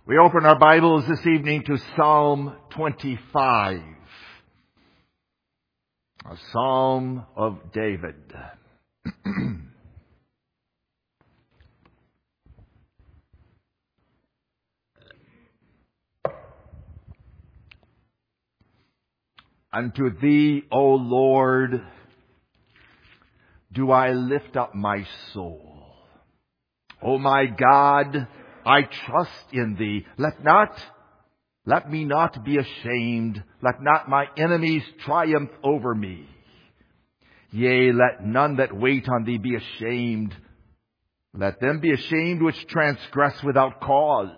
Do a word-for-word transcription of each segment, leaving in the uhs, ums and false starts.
We open our Bibles this evening to Psalm twenty-five, a Psalm of David. Unto Thee, O Lord, do I lift up my soul. O my God, I trust in Thee. Let not, let me not be ashamed. Let not my enemies triumph over me. Yea, let none that wait on Thee be ashamed. Let them be ashamed which transgress without cause.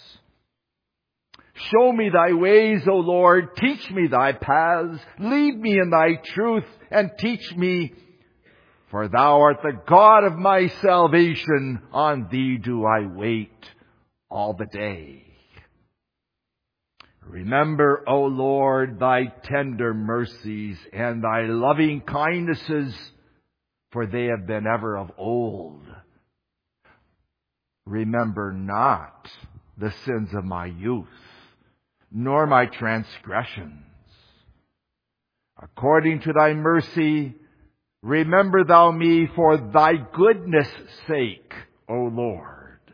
Show me Thy ways, O Lord. Teach me Thy paths. Lead me in Thy truth and teach me. For Thou art the God of my salvation. On Thee do I wait all the day. Remember, O Lord, Thy tender mercies and Thy loving kindnesses, for they have been ever of old. Remember not the sins of my youth, nor my transgressions. According to Thy mercy, remember Thou me for Thy goodness' sake, O Lord.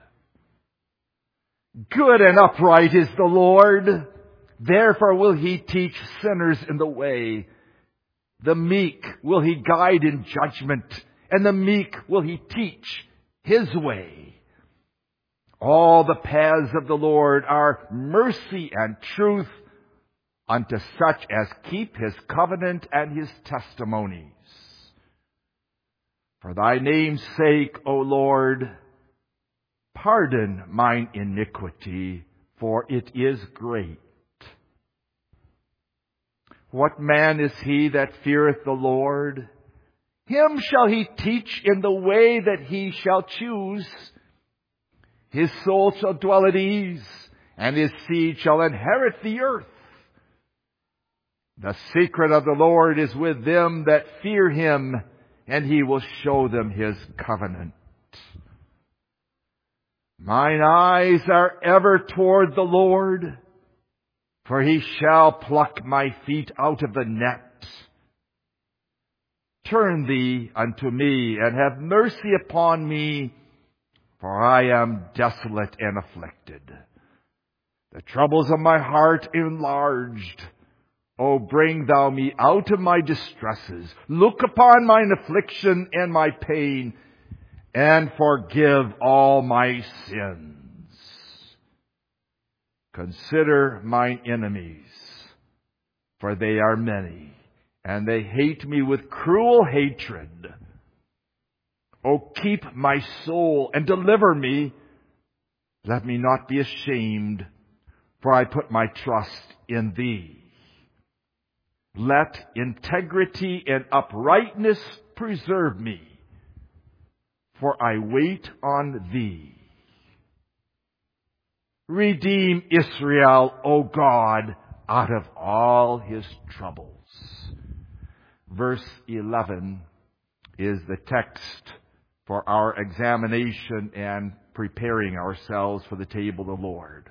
Good and upright is the Lord. Therefore will He teach sinners in the way. The meek will He guide in judgment, and the meek will He teach His way. All the paths of the Lord are mercy and truth unto such as keep His covenant and His testimonies. For Thy name's sake, O Lord, pardon mine iniquity, for it is great. What man is he that feareth the Lord? Him shall He teach in the way that he shall choose. His soul shall dwell at ease, and his seed shall inherit the earth. The secret of the Lord is with them that fear Him, and He will show them His covenant. Mine eyes are ever toward the Lord, for He shall pluck my feet out of the net. Turn Thee unto me, and have mercy upon me, for I am desolate and afflicted. The troubles of my heart enlarged. O bring Thou me out of my distresses. Look upon mine affliction and my pain, and forgive all my sins. Consider mine enemies, for they are many, and they hate me with cruel hatred. O keep my soul and deliver me. Let me not be ashamed, for I put my trust in Thee. Let integrity and uprightness preserve me, for I wait on Thee. Redeem Israel, O God, out of all his troubles. Verse eleven is the text for our examination and preparing ourselves for the table of the Lord.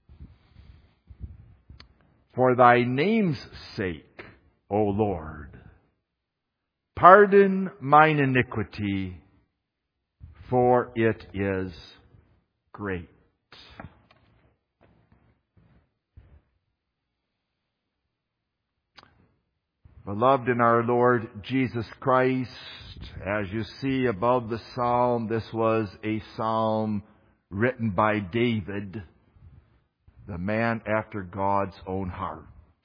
For Thy name's sake, O Lord, pardon mine iniquity, for it is great. Beloved in our Lord Jesus Christ, as you see above the psalm, this was a psalm written by David, the man after God's own heart.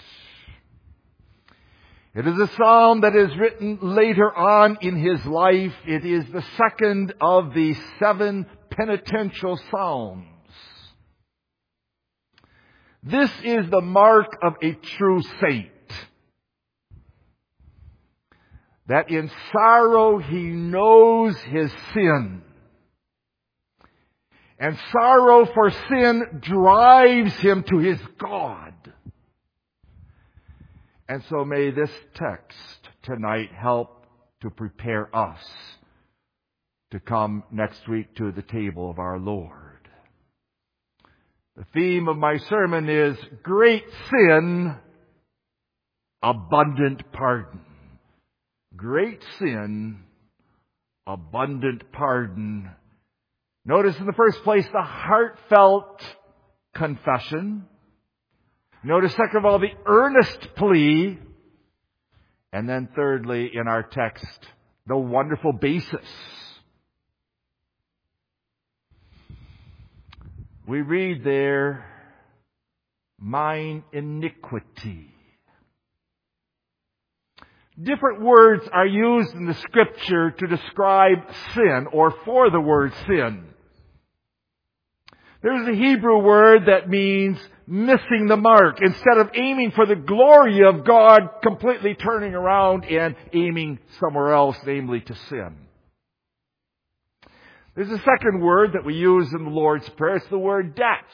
It is a psalm that is written later on in his life. It is the second of the seven penitential psalms. This is the mark of a true saint, that in sorrow he knows his sin. And sorrow for sin drives him to his God. And so may this text tonight help to prepare us to come next week to the table of our Lord. The theme of my sermon is great sin, abundant pardon. Great sin, abundant pardon. Notice in the first place the heartfelt confession. Notice second of all the earnest plea. And then thirdly in our text, the wonderful basis. We read there, mine iniquity. Different words are used in the Scripture to describe sin or for the word sin. There's a Hebrew word that means missing the mark. Instead of aiming for the glory of God, completely turning around and aiming somewhere else, namely to sin. There's a second word that we use in the Lord's Prayer. It's the word debts.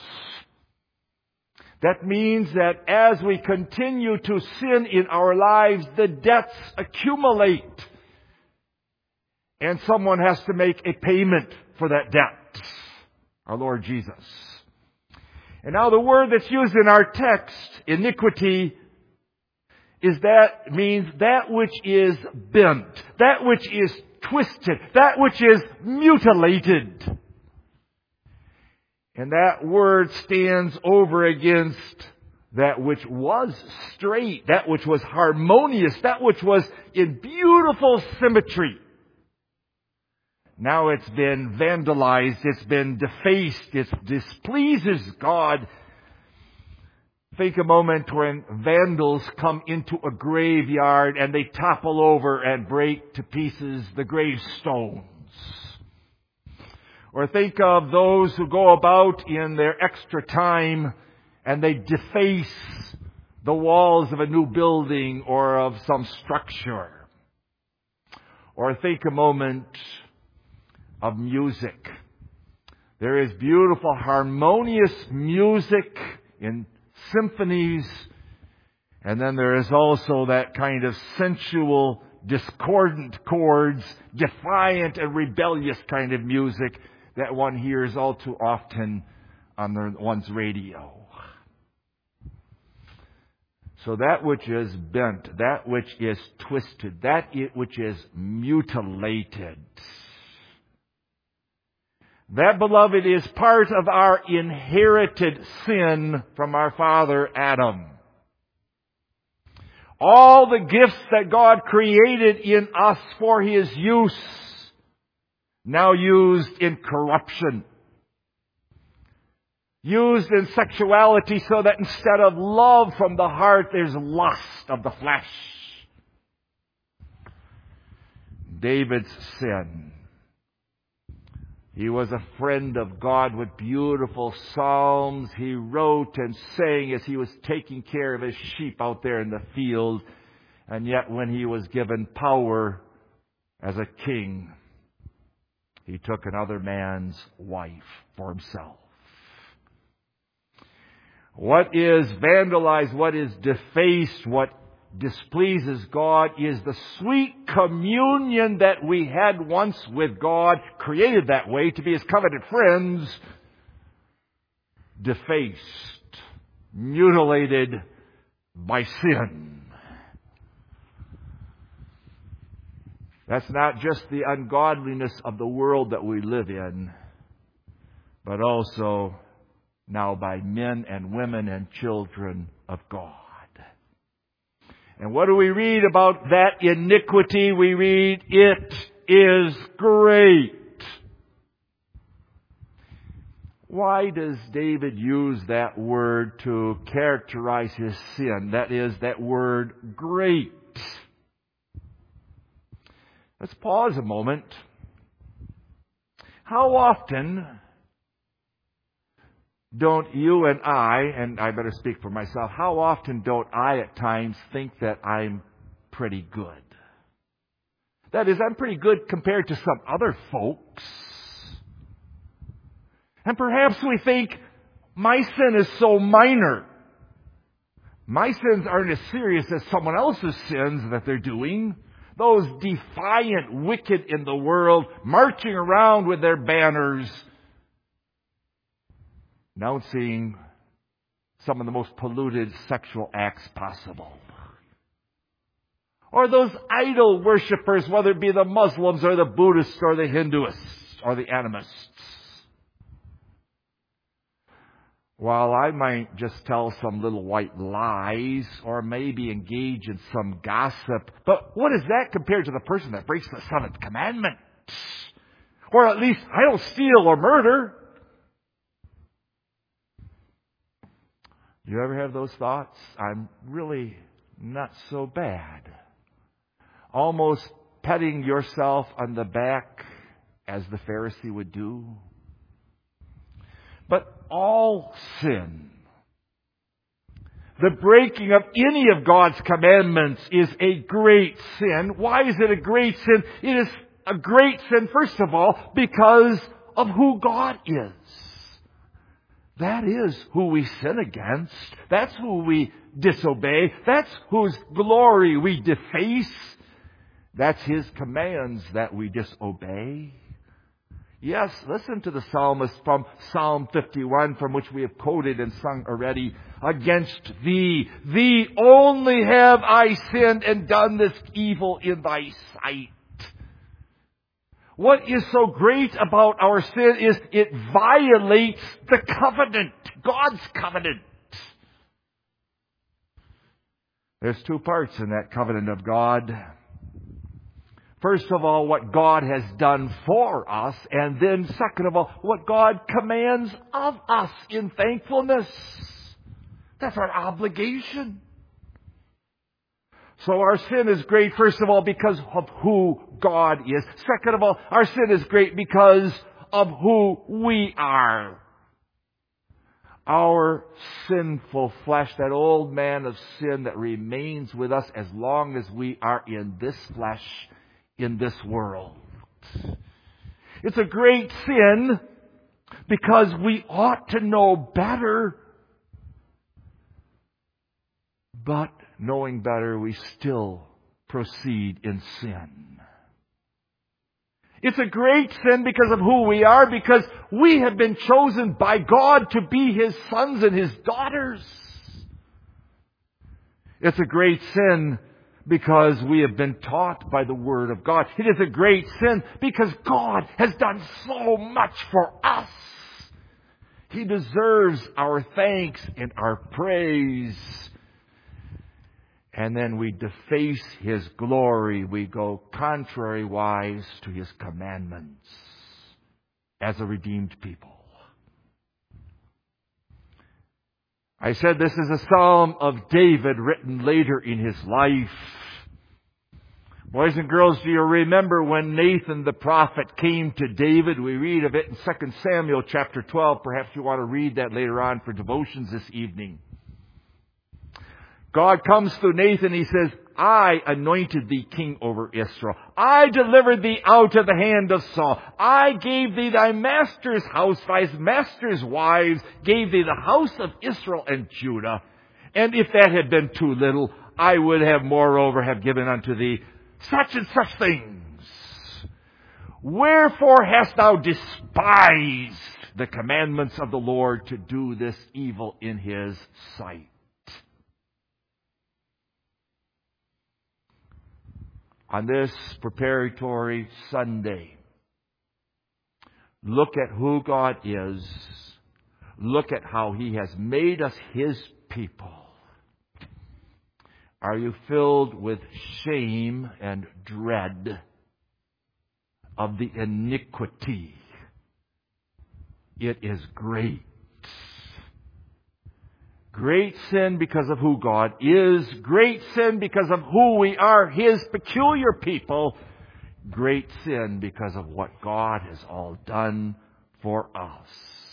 That means that as we continue to sin in our lives, the debts accumulate. And someone has to make a payment for that debt. Our Lord Jesus. And now the word that's used in our text, iniquity, is that means that which is bent, that which is twisted, that which is mutilated. And that word stands over against that which was straight, that which was harmonious, that which was in beautiful symmetry. Now it's been vandalized, it's been defaced, it displeases God. Think a moment when vandals come into a graveyard and they topple over and break to pieces the gravestones. Or think of those who go about in their extra time and they deface the walls of a new building or of some structure. Or think a moment of music. There is beautiful, harmonious music in symphonies, and then there is also that kind of sensual, discordant chords, defiant and rebellious kind of music that one hears all too often on their, one's radio. So that which is bent, that which is twisted, that which is mutilated, that, beloved, is part of our inherited sin from our father Adam. All the gifts that God created in us for His use, now used in corruption. Used in sexuality so that instead of love from the heart, there's lust of the flesh. David's sin. He was a friend of God with beautiful psalms. He wrote and sang as he was taking care of his sheep out there in the field. And yet when he was given power as a king, he took another man's wife for himself. What is vandalized, what is defaced, what displeases God is the sweet communion that we had once with God, created that way to be His covenant friends, defaced, mutilated by sin. That's not just the ungodliness of the world that we live in, but also now by men and women and children of God. And what do we read about that iniquity? We read, it is great. Why does David use that word to characterize his sin? That is, that word great. Let's pause a moment. How often don't you and I, and I better speak for myself, how often don't I at times think that I'm pretty good? That is, I'm pretty good compared to some other folks. And perhaps we think, my sin is so minor. My sins aren't as serious as someone else's sins that they're doing. Those defiant wicked in the world marching around with their banners. announcing some of the most polluted sexual acts possible. Or those idol worshippers, whether it be the Muslims or the Buddhists or the Hinduists or the animists. While I might just tell some little white lies or maybe engage in some gossip, but what is that compared to the person that breaks the seventh commandment? Or at least, I don't steal or murder. You ever have those thoughts? I'm really not so bad. Almost petting yourself on the back as the Pharisee would do. But all sin, the breaking of any of God's commandments, is a great sin. Why is it a great sin? It is a great sin, first of all, because of who God is. That is who we sin against. That's who we disobey. That's whose glory we deface. That's His commands that we disobey. Yes, listen to the psalmist from Psalm fifty-one, from which we have quoted and sung already. Against Thee, Thee only have I sinned and done this evil in Thy sight. What is so great about our sin is it violates the covenant, God's covenant. There's two parts in that covenant of God. First of all, what God has done for us, and then second of all, what God commands of us in thankfulness. That's our obligation. So our sin is great, first of all, because of who God is. Second of all, our sin is great because of who we are. Our sinful flesh, that old man of sin that remains with us as long as we are in this flesh, in this world. It's a great sin because we ought to know better. But knowing better, we still proceed in sin. It's a great sin because of who we are, because we have been chosen by God to be His sons and His daughters. It's a great sin because we have been taught by the Word of God. It is a great sin because God has done so much for us. He deserves our thanks and our praise. And then we deface His glory. We go contrary-wise to His commandments as a redeemed people. I said this is a psalm of David written later in his life. Boys and girls, do you remember when Nathan the prophet came to David? We read of it in Second Samuel chapter twelve. Perhaps you want to read that later on for devotions this evening. God comes through Nathan. He says, I anointed thee king over Israel. I delivered thee out of the hand of Saul. I gave thee thy master's house, thy master's wives, gave thee the house of Israel and Judah. And if that had been too little, I would have moreover have given unto thee such and such things. Wherefore hast thou despised the commandments of the Lord to do this evil in His sight? On this preparatory Sunday, look at who God is. Look at how He has made us His people. Are you filled with shame and dread of the iniquity? It is great. Great sin because of who God is. Great sin because of who we are, His peculiar people. Great sin because of what God has all done for us.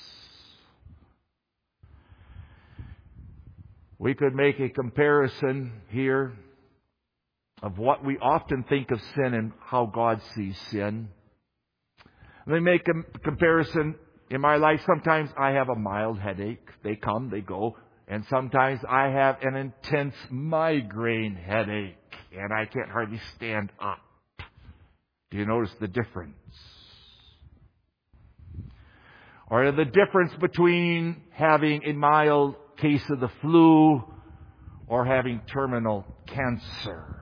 We could make a comparison here of what we often think of sin and how God sees sin. Let me make a comparison. In my life, sometimes I have a mild headache. They come, they go. And sometimes I have an intense migraine headache, and I can't hardly stand up. Do you notice the difference? Or the difference between having a mild case of the flu or having terminal cancer.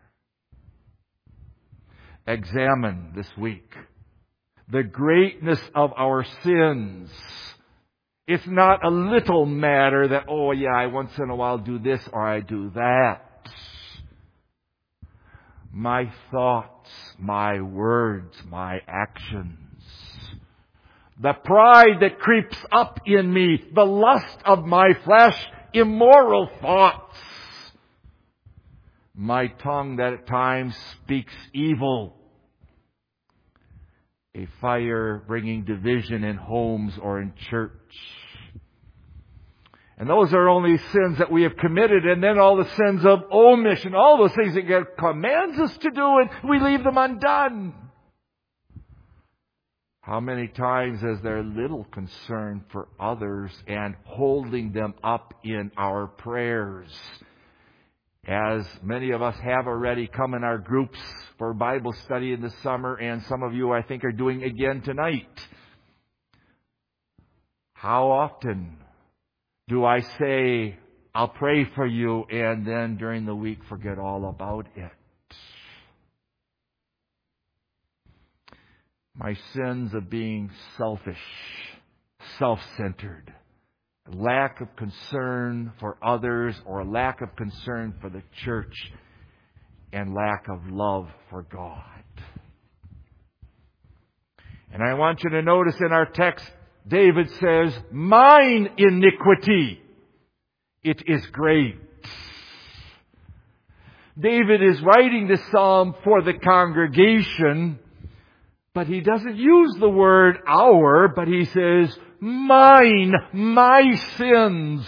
Examine this week the greatness of our sins. It's not a little matter that, oh yeah, I once in a while do this or I do that. My thoughts, my words, my actions. The pride that creeps up in me, the lust of my flesh, immoral thoughts. My tongue that at times speaks evil. A fire bringing division in homes or in church. And those are only sins that we have committed, and then all the sins of omission, all those things that God commands us to do, and we leave them undone. How many times is there little concern for others and holding them up in our prayers? As many of us have already come in our groups for Bible study in the summer, and some of you, I think, are doing again tonight. How often do I say, I'll pray for you, and then during the week forget all about it? My sins of being selfish, self-centered, lack of concern for others, or lack of concern for the church, and lack of love for God. And I want you to notice in our text, David says, mine iniquity, it is great. David is writing this psalm for the congregation, but he doesn't use the word our, but he says, mine, my sins.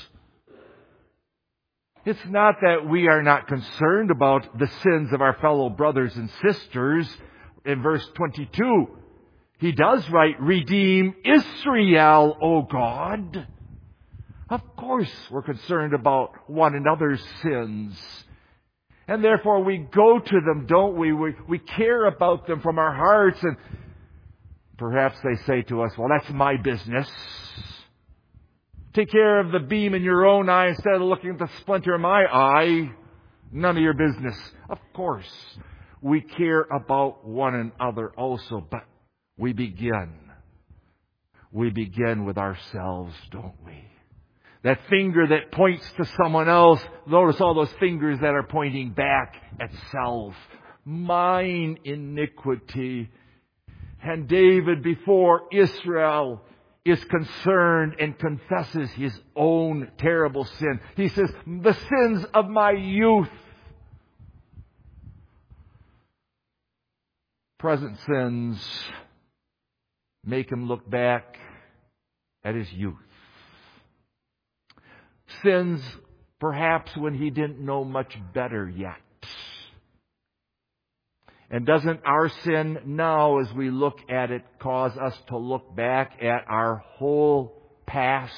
It's not that we are not concerned about the sins of our fellow brothers and sisters. In verse twenty-two, he does write, redeem Israel, O God. Of course, we're concerned about one another's sins. And therefore we go to them, don't we? We, we care about them from our hearts. And perhaps they say to us, well, that's my business. Take care of the beam in your own eye instead of looking at the splinter in my eye. None of your business. Of course, we care about one another also, but we begin. We begin with ourselves, don't we? That finger that points to someone else, notice all those fingers that are pointing back at self. Mine iniquity. And David, before Israel is concerned and confesses his own terrible sin, he says, the sins of my youth. Present sins make him look back at his youth. Sins, perhaps when he didn't know much better yet. And doesn't our sin now, as we look at it, cause us to look back at our whole past?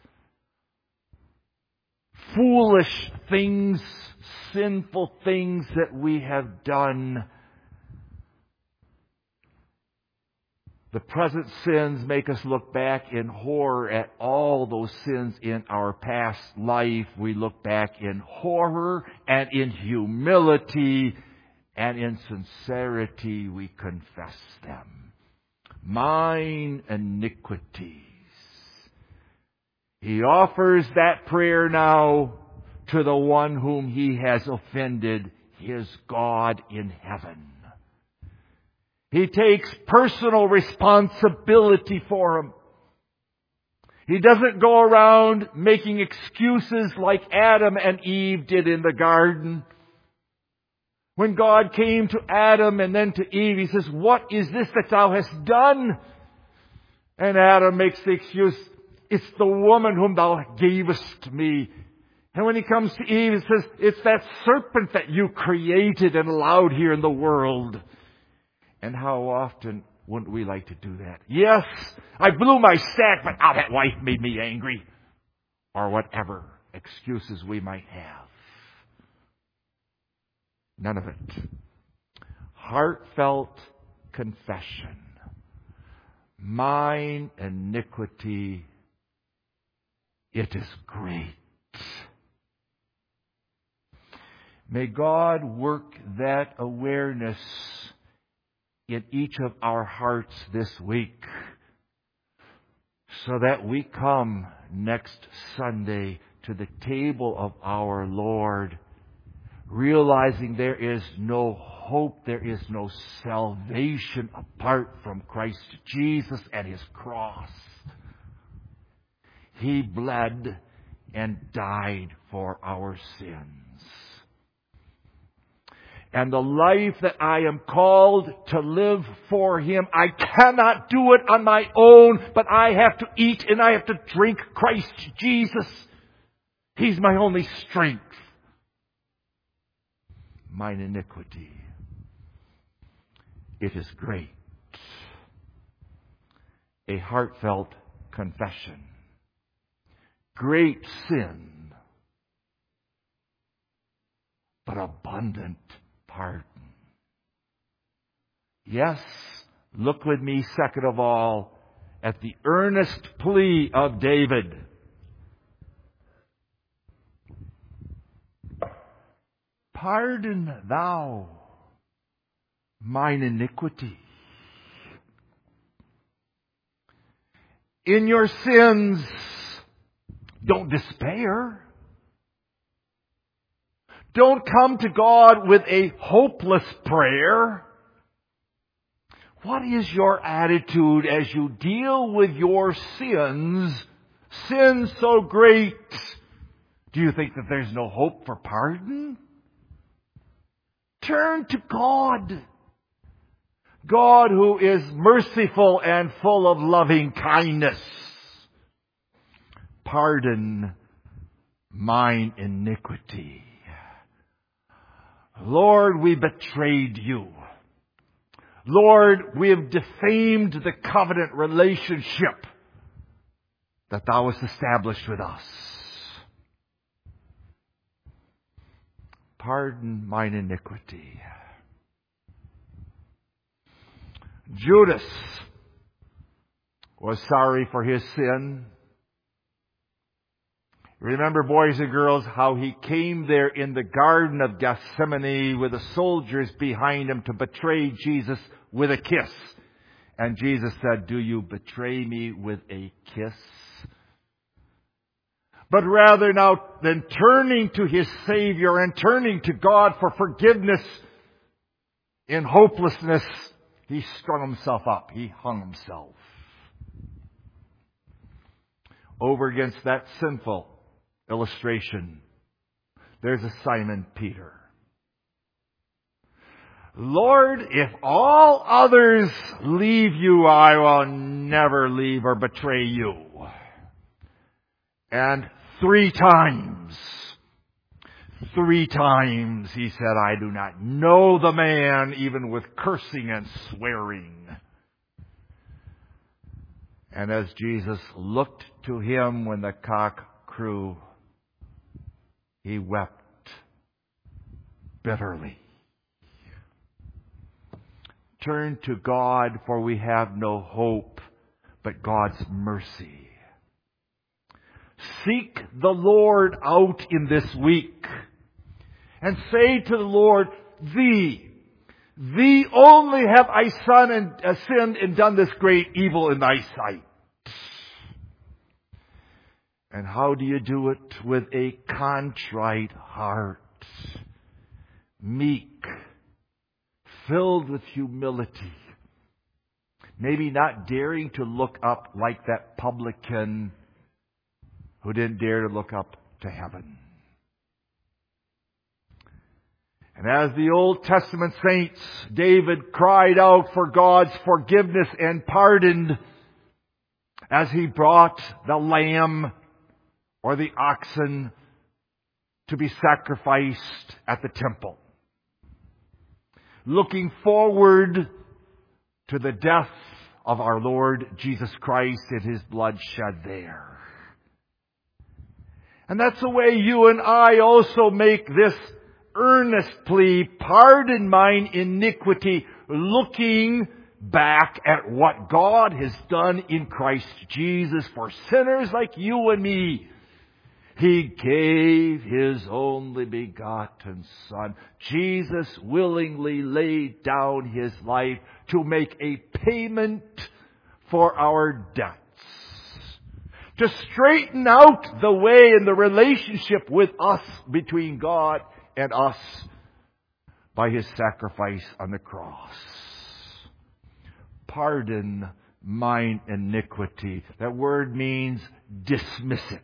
Foolish things, sinful things that we have done. The present sins make us look back in horror at all those sins in our past life. We look back in horror and in humility and in sincerity we confess them. Mine iniquities. He offers that prayer now to the one whom he has offended, his God in heaven. He takes personal responsibility for him. He doesn't go around making excuses like Adam and Eve did in the garden. When God came to Adam and then to Eve, he says, what is this that thou hast done? And Adam makes the excuse, it's the woman whom thou gavest me. And when he comes to Eve, he says, it's that serpent that you created and allowed here in the world. And how often wouldn't we like to do that? Yes, I blew my stack, but oh, that wife made me angry. Or whatever excuses we might have. None of it. Heartfelt confession. Mine iniquity, it is great. May God work that awareness in each of our hearts this week, so that we come next Sunday to the table of our Lord, realizing there is no hope, there is no salvation apart from Christ Jesus and His cross. He bled and died for our sins. And the life that I am called to live for Him, I cannot do it on my own, but I have to eat and I have to drink Christ Jesus. He's my only strength. Mine iniquity, it is great. A heartfelt confession. Great sin, but abundant pardon. Yes, look with me, second of all, at the earnest plea of David. Pardon thou mine iniquity. In your sins, don't despair. Don't come to God with a hopeless prayer. What is your attitude as you deal with your sins, sins so great? Do you think that there's no hope for pardon? Turn to God. God who is merciful and full of loving kindness. Pardon mine iniquity. Lord, we betrayed you. Lord, we have defamed the covenant relationship that thou hast established with us. Pardon mine iniquity. Judas was sorry for his sin. Remember, boys and girls, how he came there in the Garden of Gethsemane with the soldiers behind him to betray Jesus with a kiss. And Jesus said, "Do you betray me with a kiss?" But rather now than turning to his Savior and turning to God for forgiveness in hopelessness, he strung himself up. He hung himself. Over against that sinful illustration, there's a Simon Peter. Lord, if all others leave you, I will never leave or betray you. And three times, three times he said, I do not know the man, even with cursing and swearing. And as Jesus looked to him when the cock crew, he wept bitterly. Turn to God, for we have no hope but God's mercy. Seek the Lord out in this week and say to the Lord, Thee, Thee only have I sinned and, uh, sinned and done this great evil in Thy sight. And how do you do it? With a contrite heart, meek, filled with humility, maybe not daring to look up like that publican who didn't dare to look up to heaven. And as the Old Testament saints, David cried out for God's forgiveness and pardon as he brought the lamb or the oxen to be sacrificed at the temple, looking forward to the death of our Lord Jesus Christ and His blood shed there. And that's the way you and I also make this earnest plea, pardon mine iniquity, looking back at what God has done in Christ Jesus for sinners like you and me. He gave His only begotten Son. Jesus willingly laid down His life to make a payment for our debts. To straighten out the way and the relationship with us, between God and us, by His sacrifice on the cross. Pardon mine iniquity. That word means dismiss it.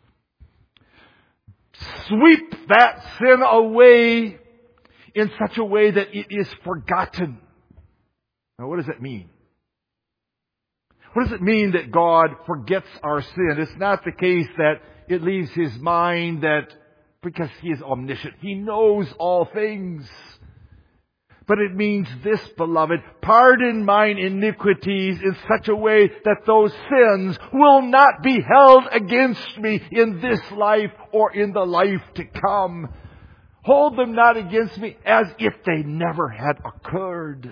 Sweep that sin away in such a way that it is forgotten. Now, what does it mean? What does it mean that God forgets our sin? It's not the case that it leaves His mind that, because He is omniscient, He knows all things. But it means this, beloved, pardon mine iniquities in such a way that those sins will not be held against me in this life or in the life to come. Hold them not against me as if they never had occurred.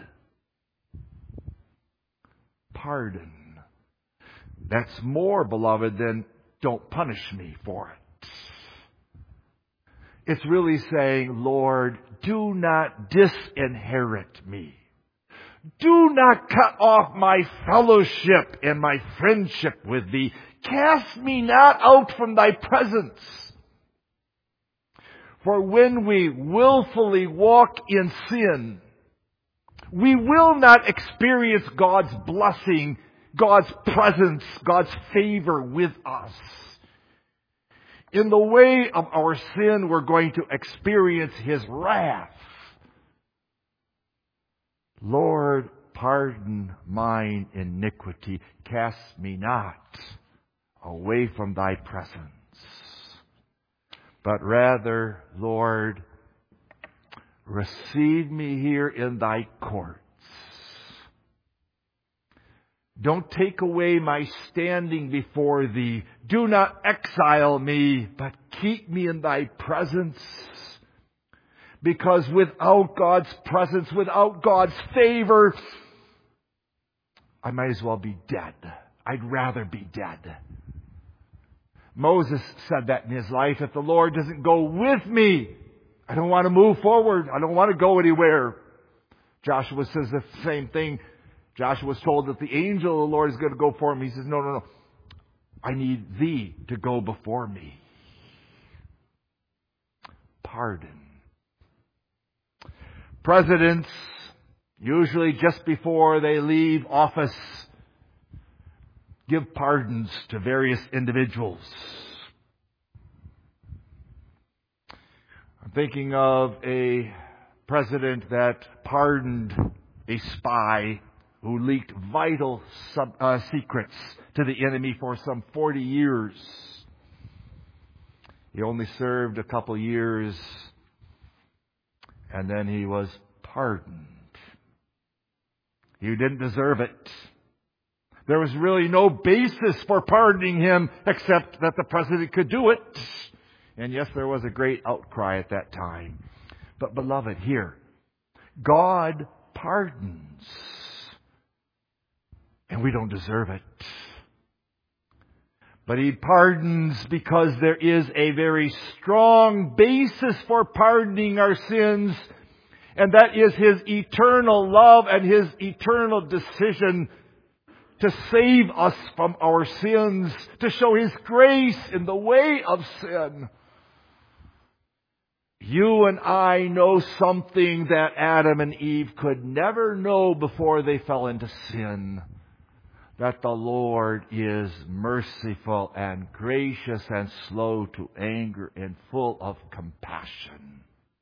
Pardon. That's more, beloved, than don't punish me for it. It's really saying, Lord, do not disinherit me. Do not cut off my fellowship and my friendship with Thee. Cast me not out from Thy presence. For when we willfully walk in sin, we will not experience God's blessing, God's presence, God's favor with us. In the way of our sin, we're going to experience His wrath. Lord, pardon mine iniquity. Cast me not away from Thy presence. But rather, Lord, receive me here in Thy courts. Don't take away my standing before Thee. Do not exile me, but keep me in Thy presence. Because without God's presence, without God's favor, I might as well be dead. I'd rather be dead. Moses said that in his life. If the Lord doesn't go with me, I don't want to move forward. I don't want to go anywhere. Joshua says the same thing. Joshua was told that the angel of the Lord is going to go for him. He says, no, no, no. I need Thee to go before me. Pardon. Presidents, usually just before they leave office, give pardons to various individuals. I'm thinking of a president that pardoned a spy who leaked vital sub, uh, secrets to the enemy for some forty years. He only served a couple years, and then he was pardoned. He didn't deserve it. There was really no basis for pardoning him except that the president could do it. And yes, there was a great outcry at that time. But beloved, here, God pardons. And we don't deserve it. But He pardons because there is a very strong basis for pardoning our sins. And that is His eternal love and His eternal decision to save us from our sins, to show His grace in the way of sin. You and I know something that Adam and Eve could never know before they fell into sin. That the Lord is merciful and gracious and slow to anger and full of compassion.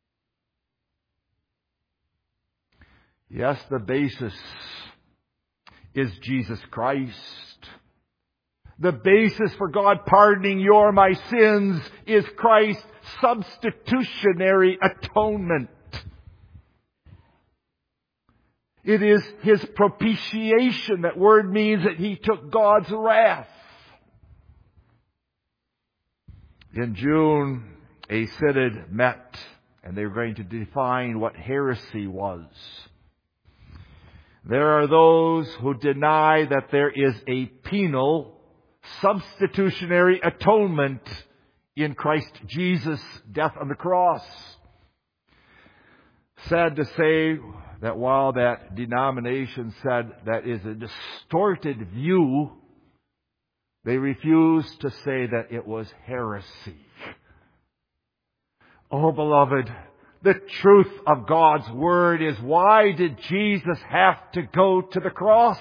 Yes, the basis is Jesus Christ. The basis for God pardoning your my sins is Christ's substitutionary atonement. It is His propitiation. That word means that He took God's wrath. In June, a synod met, and they were going to define what heresy was. There are those who deny that there is a penal, substitutionary atonement in Christ Jesus' death on the cross. Sad to say that while that denomination said that is a distorted view, they refused to say that it was heresy. Oh, beloved, the truth of God's Word is, why did Jesus have to go to the cross?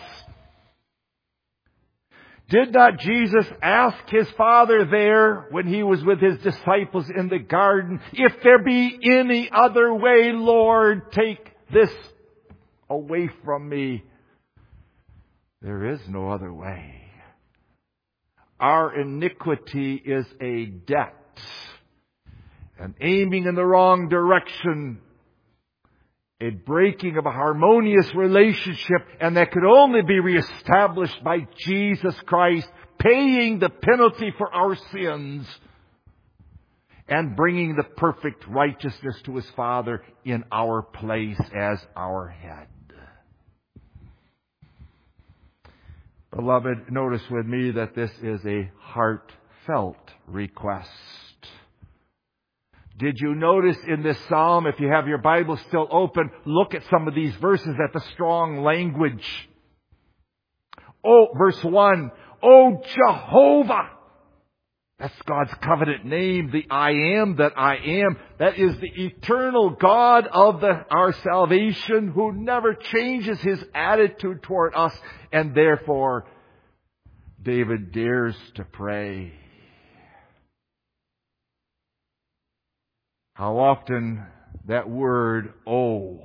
Did not Jesus ask His Father there when He was with His disciples in the garden, if there be any other way, Lord, take this away from me? There is no other way. Our iniquity is a debt, and aiming in the wrong direction, a breaking of a harmonious relationship, and that could only be reestablished by Jesus Christ paying the penalty for our sins and bringing the perfect righteousness to His Father in our place as our head. Beloved, notice with me that this is a heartfelt request. Did you notice in this psalm, if you have your Bible still open, look at some of these verses at the strong language. Oh, verse one, O Jehovah! That's God's covenant name, the I am that I am. That is the eternal God of the, our salvation, who never changes His attitude toward us. And therefore, David dares to pray. How often that word, "oh,"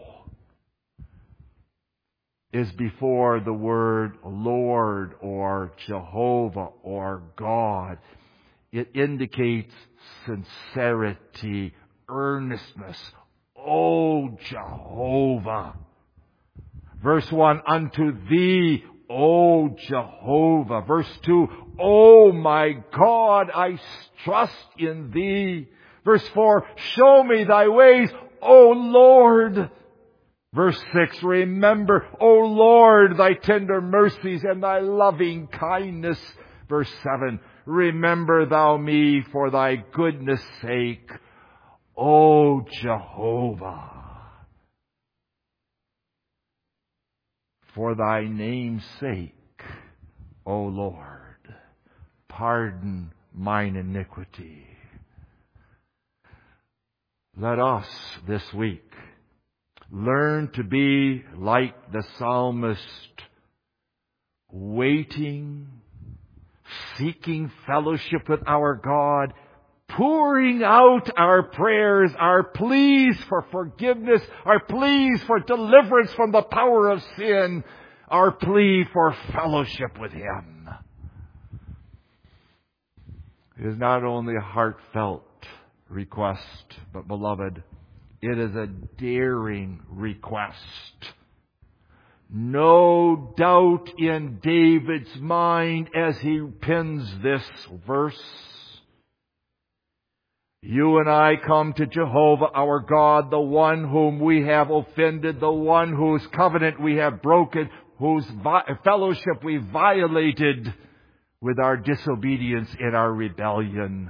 is before the word Lord or Jehovah or God. It indicates sincerity, earnestness. O Jehovah. Verse one, unto Thee, O Jehovah. Verse two, O my God, I trust in Thee. Verse four, show me Thy ways, O Lord. Verse six, remember, O Lord, Thy tender mercies and Thy loving kindness. Verse seven, remember Thou me for Thy goodness' sake, O Jehovah. For Thy name's sake, O Lord, pardon mine iniquity. Let us this week learn to be like the psalmist, waiting, seeking fellowship with our God, pouring out our prayers, our pleas for forgiveness, our pleas for deliverance from the power of sin, our plea for fellowship with Him. It is not only a heartfelt request, but beloved, it is a daring request. No doubt in David's mind as he pens this verse. You and I come to Jehovah our God, the one whom we have offended, the one whose covenant we have broken, whose vi- fellowship we violated with our disobedience and our rebellion.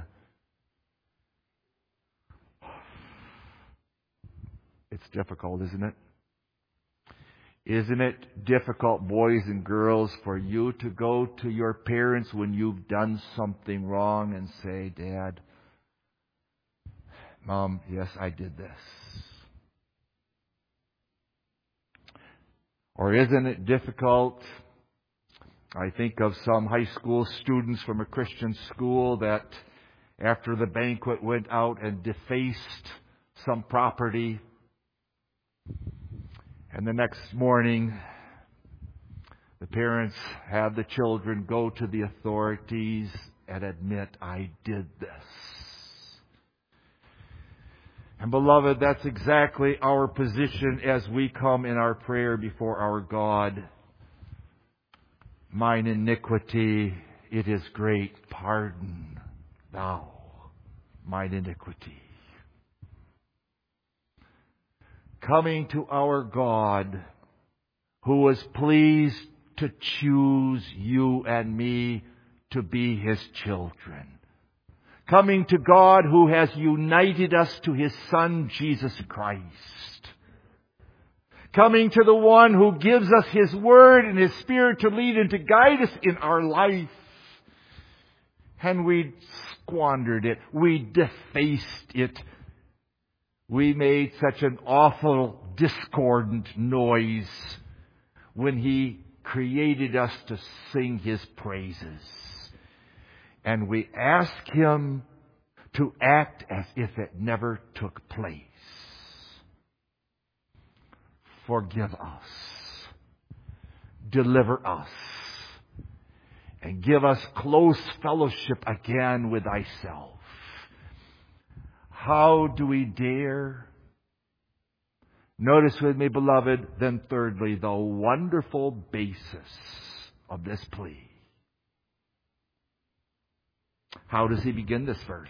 It's difficult, isn't it? Isn't it difficult, boys and girls, for you to go to your parents when you've done something wrong and say, Dad, Mom, yes, I did this. Or isn't it difficult? I think of some high school students from a Christian school that after the banquet went out and defaced some property. And the next morning, the parents had the children go to the authorities and admit, I did this. And beloved, that's exactly our position as we come in our prayer before our God. Mine iniquity, it is great. Pardon Thou mine iniquity. Coming to our God, who was pleased to choose you and me to be His children. Coming to God who has united us to His Son, Jesus Christ. Coming to the one who gives us His Word and His Spirit to lead and to guide us in our life. And we squandered it. We defaced it. We made such an awful discordant noise when He created us to sing His praises. And we ask Him to act as if it never took place. Forgive us. Deliver us. And give us close fellowship again with Thyself. How do we dare? Notice with me, beloved, then thirdly, the wonderful basis of this plea. How does he begin this verse?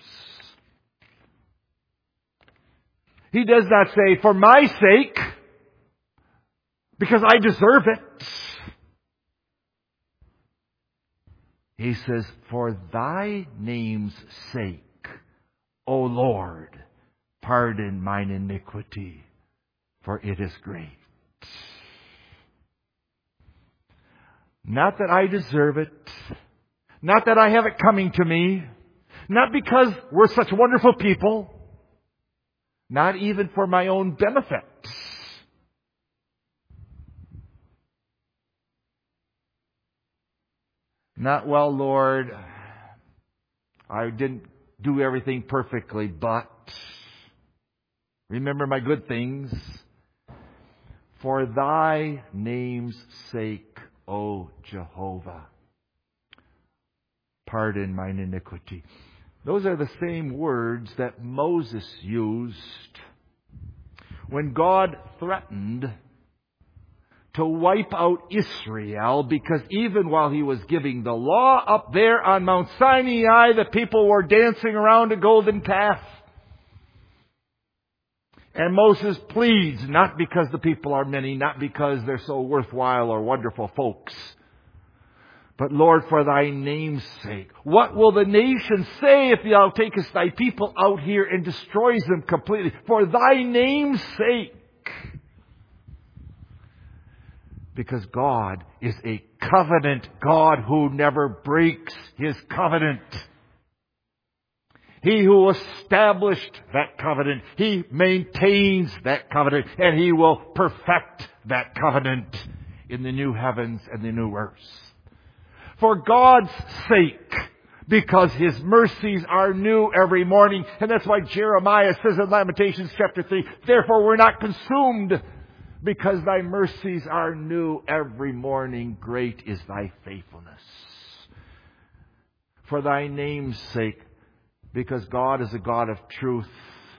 He does not say, for my sake, because I deserve it. He says, for thy name's sake, O Lord, pardon mine iniquity, for it is great. Not that I deserve it. Not that I have it coming to me. Not because we're such wonderful people. Not even for my own benefit. Not, well, Lord, I didn't do everything perfectly, but remember my good things. For thy name's sake, O Jehovah, pardon mine iniquity. Those are the same words that Moses used when God threatened to wipe out Israel, because even while He was giving the law up there on Mount Sinai, the people were dancing around a golden calf. And Moses pleads, not because the people are many, not because they're so worthwhile or wonderful folks, but Lord, for thy name's sake. What will the nation say if thou takest thy people out here and destroys them completely? For thy name's sake. Because God is a covenant God who never breaks His covenant. He who established that covenant, He maintains that covenant, and He will perfect that covenant in the new heavens and the new earth. For God's sake, because His mercies are new every morning. And that's why Jeremiah says in Lamentations chapter three, therefore we're not consumed, because thy mercies are new every morning. Great is thy faithfulness. For thy name's sake, because God is a God of truth.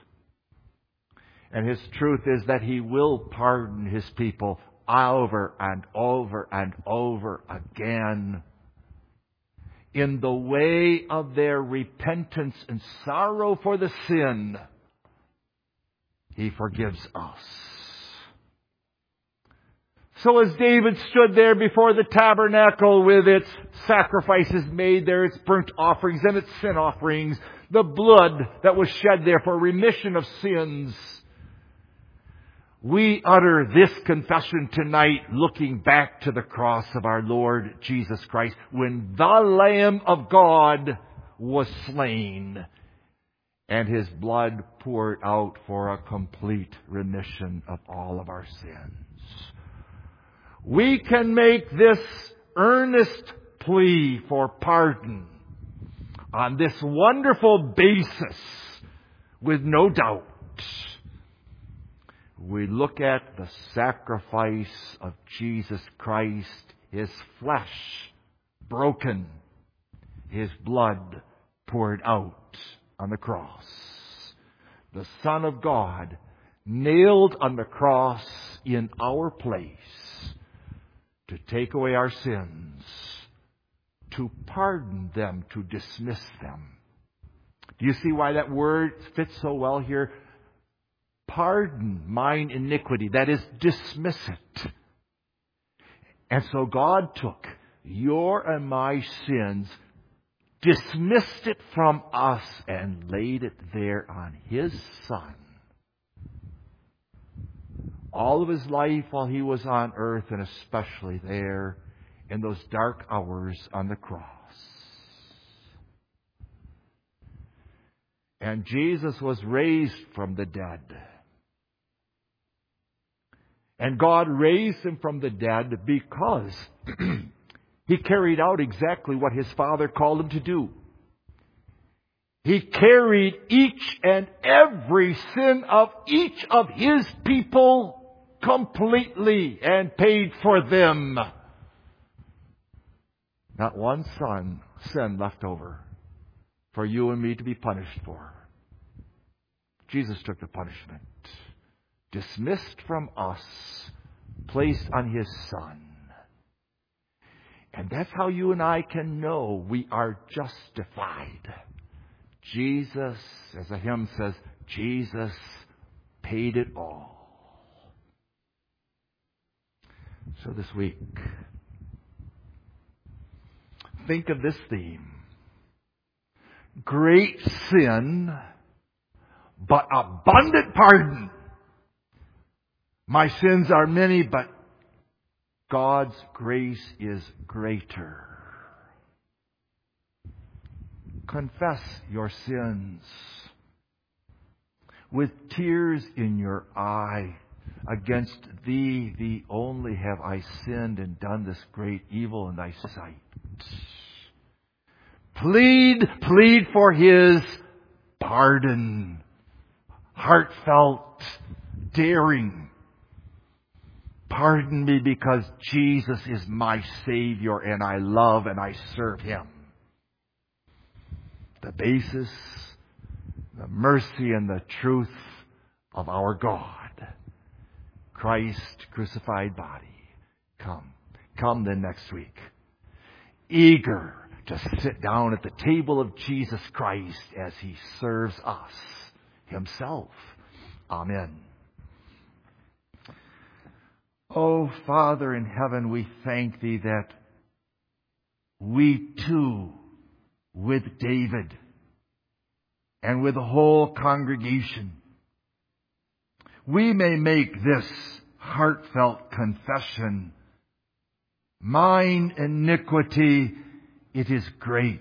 And His truth is that He will pardon His people over and over and over again. In the way of their repentance and sorrow for the sin, He forgives us. So as David stood there before the tabernacle with its sacrifices made there, its burnt offerings and its sin offerings, the blood that was shed there for remission of sins, we utter this confession tonight looking back to the cross of our Lord Jesus Christ when the Lamb of God was slain and His blood poured out for a complete remission of all of our sins. We can make this earnest plea for pardon on this wonderful basis with no doubt. We look at the sacrifice of Jesus Christ, His flesh broken, His blood poured out on the cross. The Son of God nailed on the cross in our place to take away our sins, to pardon them, to dismiss them. Do you see why that word fits so well here? Pardon mine iniquity. That is, dismiss it. And so God took your and my sins, dismissed it from us, and laid it there on His Son. All of His life while He was on earth, and especially there in those dark hours on the cross. And Jesus was raised from the dead. And God raised Him from the dead because He carried out exactly what His Father called Him to do. He carried each and every sin of each of His people completely and paid for them. Not one son, sin left over for you and me to be punished for. Jesus took the punishment, dismissed from us, placed on His Son. And that's how you and I can know we are justified. Jesus, as a hymn says, Jesus paid it all. So this week, think of this theme. Great sin, but abundant pardon. My sins are many, but God's grace is greater. Confess your sins with tears in your eye. Against Thee, Thee only have I sinned and done this great evil in Thy sight. Plead, plead for His pardon. Heartfelt, daring. Pardon me because Jesus is my Savior and I love and I serve Him. The basis, the mercy and the truth of our God. Christ crucified body. Come. Come then next week. Eager to sit down at the table of Jesus Christ as He serves us Himself. Amen. Oh, Father in heaven, we thank Thee that we too, with David and with the whole congregation, we may make this heartfelt confession. Mine iniquity, it is great.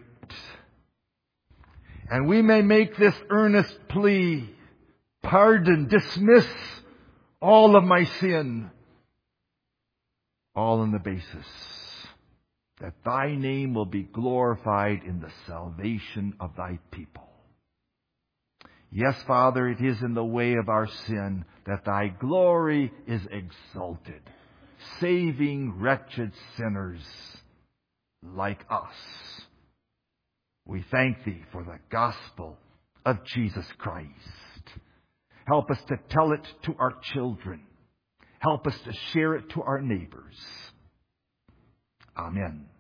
And we may make this earnest plea. Pardon, dismiss all of my sin. All on the basis that Thy name will be glorified in the salvation of Thy people. Yes, Father, it is in the way of our sin that Thy glory is exalted, saving wretched sinners like us. We thank Thee for the gospel of Jesus Christ. Help us to tell it to our children. Help us to share it to our neighbors. Amen.